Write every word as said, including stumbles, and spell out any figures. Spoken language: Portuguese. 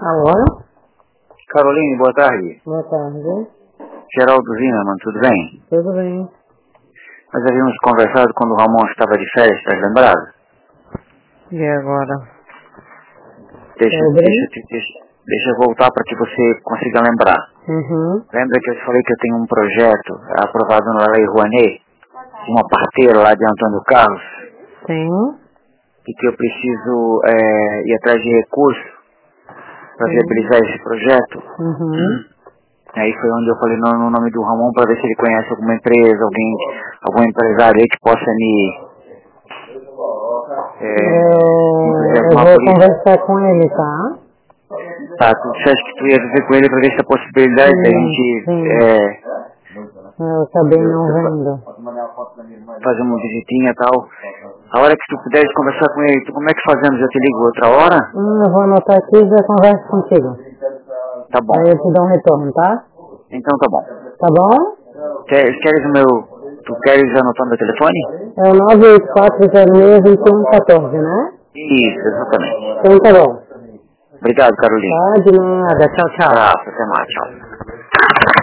Alô? Caroline, boa tarde. Boa tarde. Geraldo Zimmermann, tudo bem? Tudo bem. Nós havíamos conversado quando o Ramon estava de férias, está lembrado? E agora? Deixa, Tudo deixa, bem? deixa, deixa eu voltar para que você consiga lembrar. Uhum. Lembra que eu te falei que eu tenho um projeto aprovado na Lei Rouanet, uma parteira lá de Antônio Carlos, Sim. e que eu preciso é, ir atrás de recursos para Sim. viabilizar esse projeto. Uhum. Aí foi onde eu falei no, no nome do Ramon para ver se ele conhece alguma empresa, alguém, algum empresário aí que possa me, é, me fazer É, eu alguma vou política. conversar com ele, tá? Tá, tu disseste que tu ia ver com ele para ver se a possibilidade da Sim, gente sim. é, Eu acabei não vendo. fazer uma visitinha e tal. A hora que tu puderes conversar com ele, tu, como é que fazemos? Eu te ligo outra hora? Hum, eu vou anotar aqui e já converso contigo. Tá bom. Aí eu te dou um retorno, tá? Então tá bom. Tá bom? Queres, queres o meu... Tu queres anotar meu telefone? É o nove oito quatro zero seis dois um um um quatro, né? Isso, exatamente. Então tá bom. Obrigado, Carolina. Tá, de nada. Tchau, tchau. Abraço, até mais, tchau.